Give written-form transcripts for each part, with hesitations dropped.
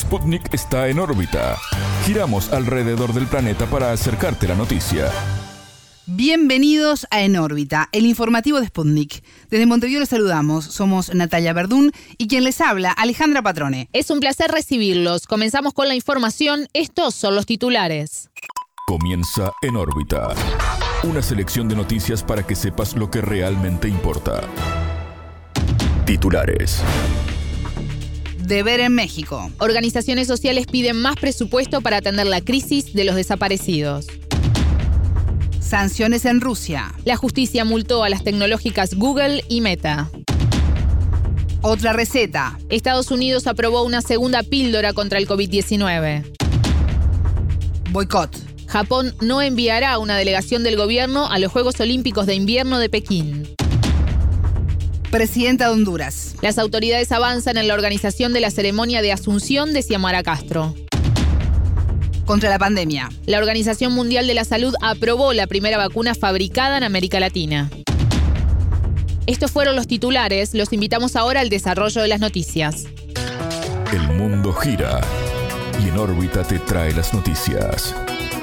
Sputnik está en órbita. Giramos alrededor del planeta para acercarte la noticia. Bienvenidos a En órbita, el informativo de Sputnik. Desde Montevideo los saludamos. Somos Natalia Verdún y quien les habla, Alejandra Patrone. Es un placer recibirlos. Comenzamos con la información. Estos son los titulares. Comienza En órbita. Una selección de noticias para que sepas lo que realmente importa. Titulares. Deber en México. Organizaciones sociales piden más presupuesto para atender la crisis de los desaparecidos. Sanciones en Rusia. La justicia multó a las tecnológicas Google y Meta. Otra receta. Estados Unidos aprobó una segunda píldora contra el COVID-19. Boicot. Japón no enviará una delegación del gobierno a los Juegos Olímpicos de Invierno de Pekín. Presidenta de Honduras. Las autoridades avanzan en la organización de la ceremonia de Asunción de Xiomara Castro. Contra la pandemia. La Organización Mundial de la Salud aprobó la primera vacuna fabricada en América Latina. Estos fueron los titulares. Los invitamos ahora al desarrollo de las noticias. El mundo gira y En órbita te trae las noticias.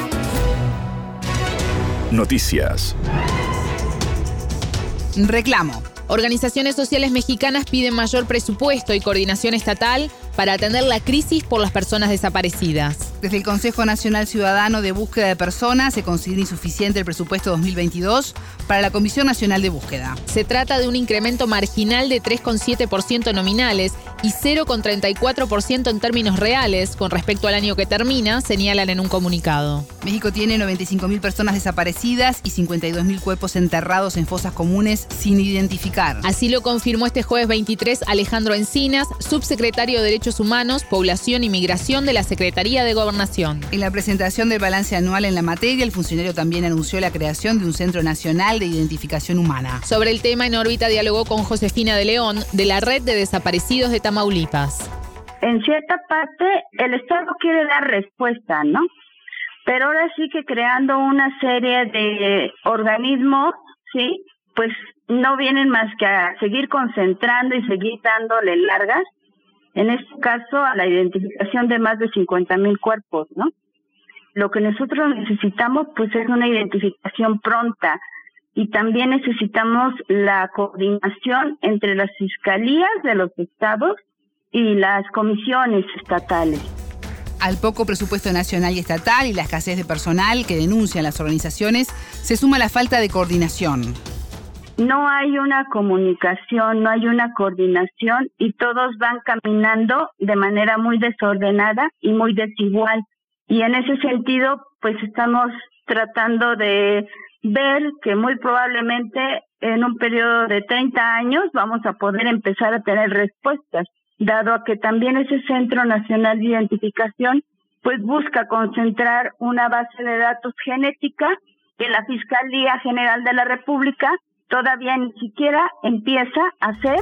Noticias. Reclamo. Organizaciones sociales mexicanas piden mayor presupuesto y coordinación estatal para atender la crisis por las personas desaparecidas. Desde el Consejo Nacional Ciudadano de Búsqueda de Personas se considera insuficiente el presupuesto 2022 para la Comisión Nacional de Búsqueda. Se trata de un incremento marginal de 3,7% nominales y 0,34% en términos reales con respecto al año que termina, señalan en un comunicado. México tiene 95.000 personas desaparecidas y 52.000 cuerpos enterrados en fosas comunes sin identificar. Así lo confirmó este jueves 23 Alejandro Encinas, subsecretario de Derechos Humanos, Población y Migración de la Secretaría de Gobernación. En la presentación del balance anual en la materia, el funcionario también anunció la creación de un Centro Nacional de Identificación Humana. Sobre el tema, En órbita dialogó con Josefina de León, de la Red de Desaparecidos de Tamaulipas. En cierta parte, el Estado quiere dar respuesta, ¿no? Pero ahora sí que creando una serie de organismos, ¿sí? Pues no vienen más que a seguir concentrando y seguir dándole largas, en este caso a la identificación de más de 50,000 cuerpos, ¿no? Lo que nosotros necesitamos pues es una identificación pronta y también necesitamos la coordinación entre las fiscalías de los estados y las comisiones estatales. Al poco presupuesto nacional y estatal y la escasez de personal que denuncian las organizaciones, se suma la falta de coordinación. No hay una comunicación, no hay una coordinación y todos van caminando de manera muy desordenada y muy desigual. Y en ese sentido, pues estamos tratando de ver que muy probablemente en un periodo de 30 años vamos a poder empezar a tener respuestas, dado a que también ese Centro Nacional de Identificación pues busca concentrar una base de datos genética que la Fiscalía General de la República todavía ni siquiera empieza a hacer.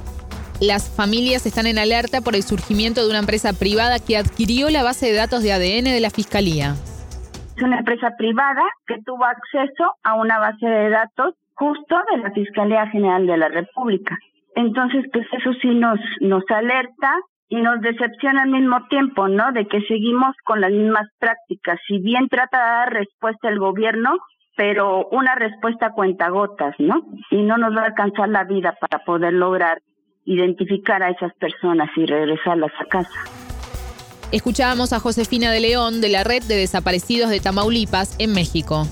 Las familias están en alerta por el surgimiento de una empresa privada que adquirió la base de datos de ADN de la Fiscalía. Es una empresa privada que tuvo acceso a una base de datos justo de la Fiscalía General de la República. Entonces, pues eso sí nos alerta y nos decepciona al mismo tiempo, ¿no? De que seguimos con las mismas prácticas. Si bien trata de dar respuesta el gobierno, pero una respuesta a cuentagotas, ¿no? Y no nos va a alcanzar la vida para poder lograr identificar a esas personas y regresarlas a casa. Escuchábamos a Josefina de León, de la Red de Desaparecidos de Tamaulipas, en México.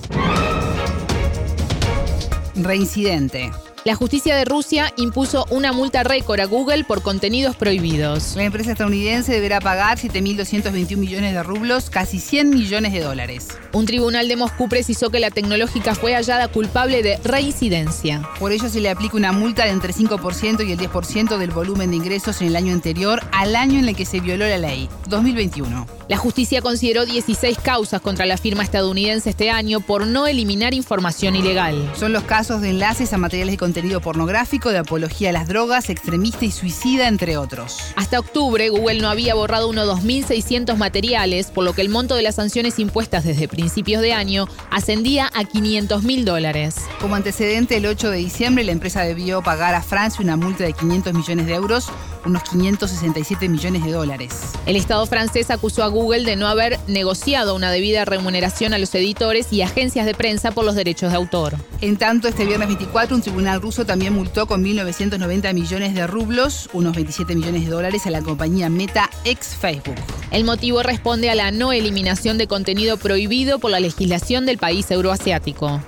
Reincidente. La justicia de Rusia impuso una multa récord a Google por contenidos prohibidos. La empresa estadounidense deberá pagar 7.221 millones de rublos, casi 100 millones de dólares. Un tribunal de Moscú precisó que la tecnológica fue hallada culpable de reincidencia. Por ello se le aplica una multa de entre 5% y el 10% del volumen de ingresos en el año anterior al año en el que se violó la ley, 2021. La justicia consideró 16 causas contra la firma estadounidense este año por no eliminar información ilegal. Son los casos de enlaces a materiales de contenido pornográfico, de apología a las drogas, extremista y suicida, entre otros. Hasta octubre, Google no había borrado unos 2.600 materiales, por lo que el monto de las sanciones impuestas desde principios de año ascendía a $500.000. Como antecedente, el 8 de diciembre la empresa debió pagar a Francia una multa de 500 millones de euros unos 567 millones de dólares. El Estado francés acusó a Google de no haber negociado una debida remuneración a los editores y agencias de prensa por los derechos de autor. En tanto, este viernes 24, un tribunal ruso también multó con 1.990 millones de rublos, unos 27 millones de dólares, a la compañía Meta, ex Facebook. El motivo responde a la no eliminación de contenido prohibido por la legislación del país euroasiático.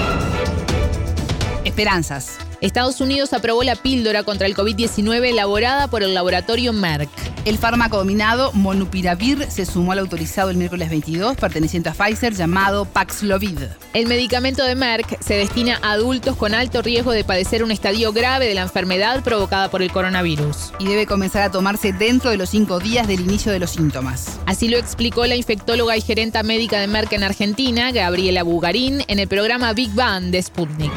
Esperanzas. Estados Unidos aprobó la píldora contra el COVID-19 elaborada por el laboratorio Merck. El fármaco dominado Molnupiravir se sumó al autorizado el miércoles 22, perteneciente a Pfizer, llamado Paxlovid. El medicamento de Merck se destina a adultos con alto riesgo de padecer un estadio grave de la enfermedad provocada por el coronavirus. Y debe comenzar a tomarse dentro de los 5 días del inicio de los síntomas. Así lo explicó la infectóloga y gerenta médica de Merck en Argentina, Gabriela Bugarín, en el programa Big Bang de Sputnik.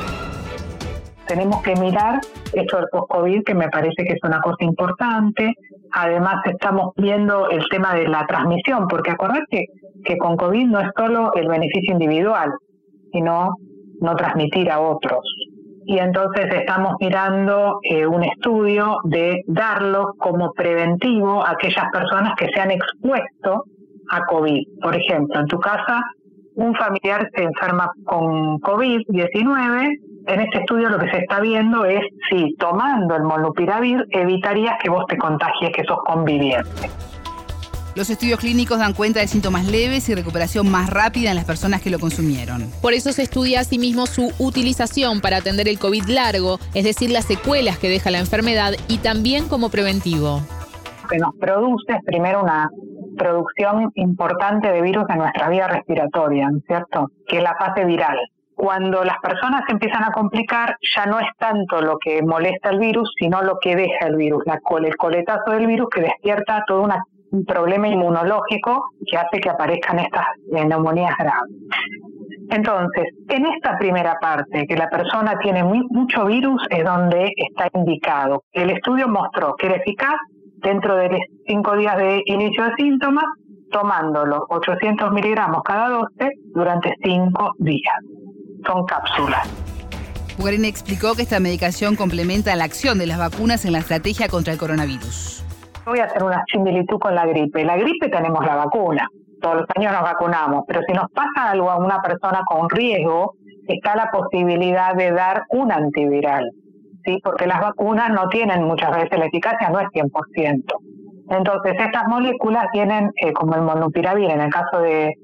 Tenemos que mirar esto del post-COVID, que me parece que es una cosa importante. Además, estamos viendo el tema de la transmisión, porque acordate que con COVID no es solo el beneficio individual, sino no transmitir a otros. Y entonces estamos mirando un estudio de darlo como preventivo a aquellas personas que se han expuesto a COVID. Por ejemplo, en tu casa, un familiar se enferma con COVID-19, en este estudio lo que se está viendo es si tomando el Molnupiravir evitarías que vos te contagies, que sos conviviente. Los estudios clínicos dan cuenta de síntomas leves y recuperación más rápida en las personas que lo consumieron. Por eso se estudia asimismo su utilización para atender el COVID largo, es decir, las secuelas que deja la enfermedad, y también como preventivo. Lo que nos produce es primero una producción importante de virus en nuestra vía respiratoria, ¿cierto? Que es la fase viral. Cuando las personas se empiezan a complicar, ya no es tanto lo que molesta el virus, sino lo que deja el virus, el coletazo del virus que despierta todo un problema inmunológico que hace que aparezcan estas neumonías graves. Entonces, en esta primera parte, que la persona tiene mucho virus, es donde está indicado. El estudio mostró que era eficaz dentro de 5 días de inicio de síntomas, tomándolo 800 miligramos cada 12 durante 5 días. Son cápsulas. Bugarín explicó que esta medicación complementa la acción de las vacunas en la estrategia contra el coronavirus. Voy a hacer una similitud con la gripe. La gripe tenemos la vacuna, todos los años nos vacunamos, pero si nos pasa algo a una persona con riesgo, está la posibilidad de dar un antiviral, ¿sí? Porque las vacunas no tienen muchas veces, la eficacia no es 100%. Entonces, estas moléculas tienen, como el Molnupiravir, en el caso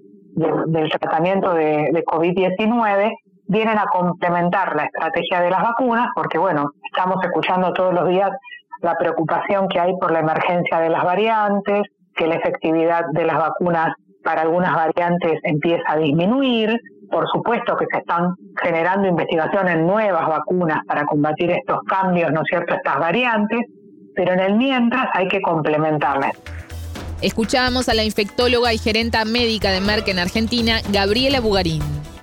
del tratamiento de COVID-19, vienen a complementar la estrategia de las vacunas, porque bueno, estamos escuchando todos los días la preocupación que hay por la emergencia de las variantes, que la efectividad de las vacunas para algunas variantes empieza a disminuir. Por supuesto que se están generando investigaciones en nuevas vacunas para combatir estos cambios, ¿no es cierto?, estas variantes, pero en el mientras hay que complementarlas. Escuchábamos a la infectóloga y gerenta médica de Merck en Argentina, Gabriela Bugarín.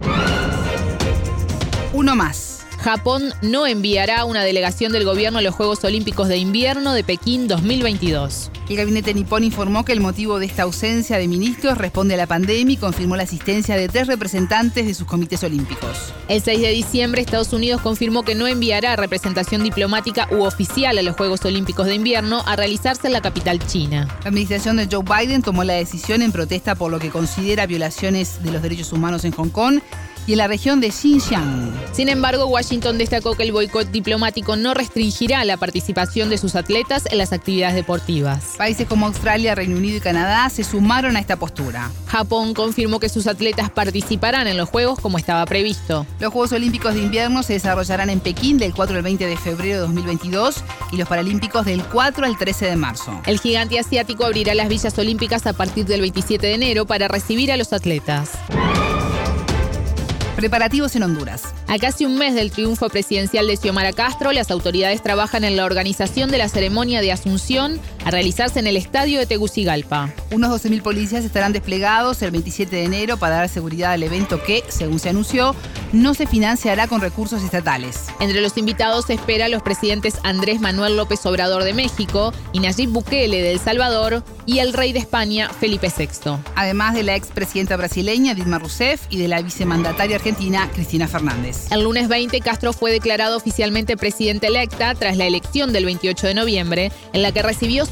Uno más. Japón no enviará una delegación del gobierno a los Juegos Olímpicos de Invierno de Pekín 2022. El gabinete nipón informó que el motivo de esta ausencia de ministros responde a la pandemia y confirmó la asistencia de 3 representantes de sus comités olímpicos. El 6 de diciembre, Estados Unidos confirmó que no enviará representación diplomática u oficial a los Juegos Olímpicos de Invierno a realizarse en la capital china. La administración de Joe Biden tomó la decisión en protesta por lo que considera violaciones de los derechos humanos en Hong Kong y en la región de Xinjiang. Sin embargo, Washington destacó que el boicot diplomático no restringirá la participación de sus atletas en las actividades deportivas. Países como Australia, Reino Unido y Canadá se sumaron a esta postura. Japón confirmó que sus atletas participarán en los Juegos como estaba previsto. Los Juegos Olímpicos de Invierno se desarrollarán en Pekín del 4 al 20 de febrero de 2022 y los Paralímpicos del 4 al 13 de marzo. El gigante asiático abrirá las villas olímpicas a partir del 27 de enero para recibir a los atletas. Preparativos en Honduras. A casi un mes del triunfo presidencial de Xiomara Castro, las autoridades trabajan en la organización de la ceremonia de asunción a realizarse en el estadio de Tegucigalpa. Unos 12.000 policías estarán desplegados el 27 de enero para dar seguridad al evento que, según se anunció, no se financiará con recursos estatales. Entre los invitados se espera a los presidentes Andrés Manuel López Obrador de México y Nayib Bukele de El Salvador y el rey de España, Felipe VI. Además de la expresidenta brasileña Dilma Rousseff y de la vicemandataria argentina Cristina Fernández. El lunes 20, Castro fue declarado oficialmente presidente electa tras la elección del 28 de noviembre, en la que recibió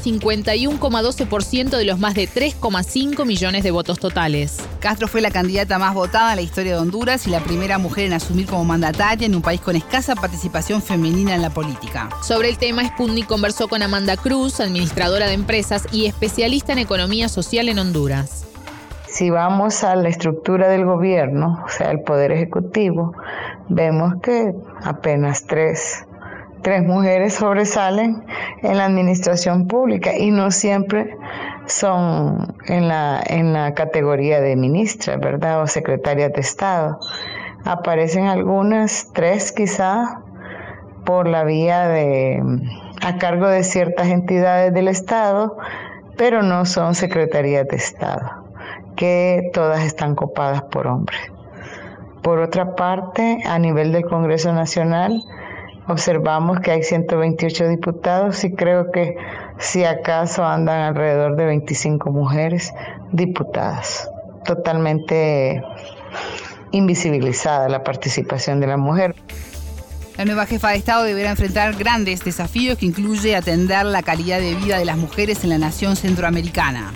51,12% de los más de 3,5 millones de votos totales. Castro fue la candidata más votada en la historia de Honduras y la primera mujer en asumir como mandataria en un país con escasa participación femenina en la política. Sobre el tema, Sputnik conversó con Amanda Cruz, administradora de empresas y especialista en economía social en Honduras. Si vamos a la estructura del gobierno, o sea, el Poder Ejecutivo, vemos que apenas tres mujeres sobresalen en la administración pública y no siempre son en la categoría de ministra, ¿verdad? O secretarias de Estado. Aparecen algunas, 3 quizá, por la vía a cargo de ciertas entidades del Estado, pero no son secretarías de Estado, que todas están copadas por hombres. Por otra parte, a nivel del Congreso Nacional, observamos que hay 128 diputados y creo que si acaso andan alrededor de 25 mujeres diputadas. Totalmente invisibilizada la participación de la mujer. La nueva jefa de Estado deberá enfrentar grandes desafíos que incluye atender la calidad de vida de las mujeres en la nación centroamericana.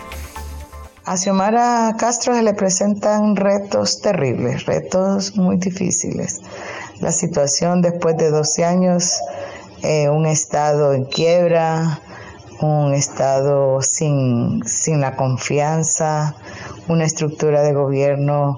A Xiomara Castro se le presentan retos terribles, retos muy difíciles. La situación después de 12 años, un Estado en quiebra, un Estado sin la confianza, una estructura de gobierno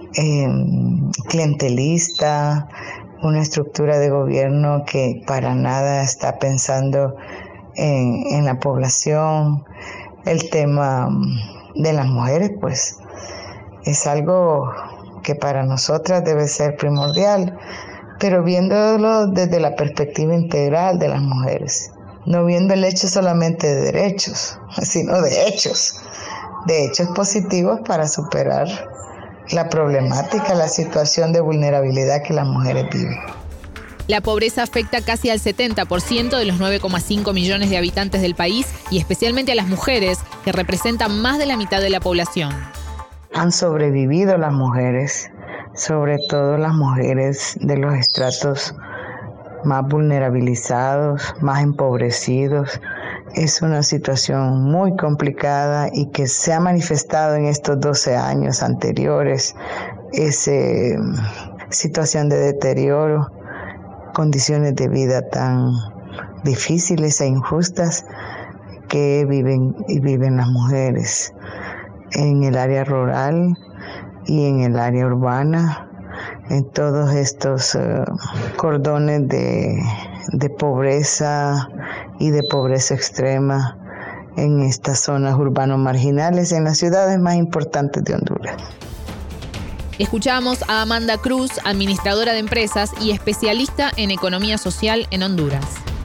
clientelista, una estructura de gobierno que para nada está pensando en la población. El tema de las mujeres, pues, es algo que para nosotras debe ser primordial, pero viéndolo desde la perspectiva integral de las mujeres, no viendo el hecho solamente de derechos, sino de hechos positivos para superar la problemática, la situación de vulnerabilidad que las mujeres viven. La pobreza afecta casi al 70% de los 9,5 millones de habitantes del país y especialmente a las mujeres, que representan más de la mitad de la población. Han sobrevivido las mujeres, sobre todo las mujeres de los estratos más vulnerabilizados, más empobrecidos. Es una situación muy complicada y que se ha manifestado en estos 12 años anteriores. Esa situación de deterioro, condiciones de vida tan difíciles e injustas que viven las mujeres en el área rural y en el área urbana, en todos estos cordones de pobreza y de pobreza extrema en estas zonas urbanos marginales, en las ciudades más importantes de Honduras. Escuchamos a Amanda Cruz, administradora de empresas y especialista en economía social en Honduras.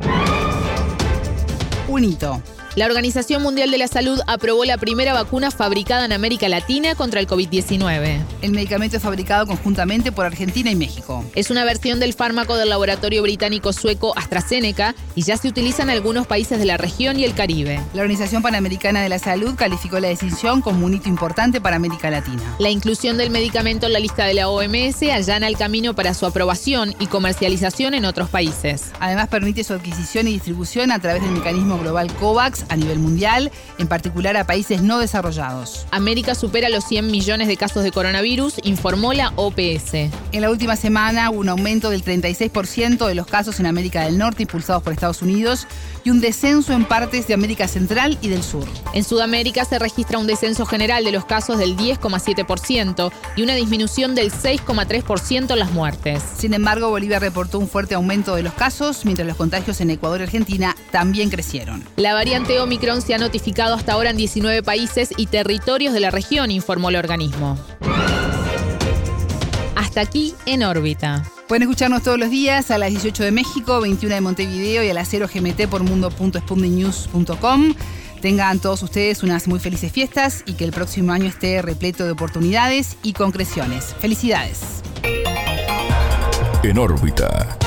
Un hito. La Organización Mundial de la Salud aprobó la primera vacuna fabricada en América Latina contra el COVID-19. El medicamento es fabricado conjuntamente por Argentina y México. Es una versión del fármaco del laboratorio británico-sueco AstraZeneca y ya se utiliza en algunos países de la región y el Caribe. La Organización Panamericana de la Salud calificó la decisión como un hito importante para América Latina. La inclusión del medicamento en la lista de la OMS allana el camino para su aprobación y comercialización en otros países. Además, permite su adquisición y distribución a través del mecanismo global COVAX a nivel mundial, en particular a países no desarrollados. América supera los 100 millones de casos de coronavirus, informó la OPS. En la última semana hubo un aumento del 36% de los casos en América del Norte impulsados por Estados Unidos y un descenso en partes de América Central y del Sur. En Sudamérica se registra un descenso general de los casos del 10,7% y una disminución del 6,3% en las muertes. Sin embargo, Bolivia reportó un fuerte aumento de los casos, mientras los contagios en Ecuador y Argentina también crecieron. La variante Omicron se ha notificado hasta ahora en 19 países y territorios de la región, informó el organismo. Hasta aquí En órbita. Pueden escucharnos todos los días a las 18 de México, 21 de Montevideo y a las 0 GMT por mundo.sputniknews.com. Tengan todos ustedes unas muy felices fiestas y que el próximo año esté repleto de oportunidades y concreciones. ¡Felicidades! En órbita.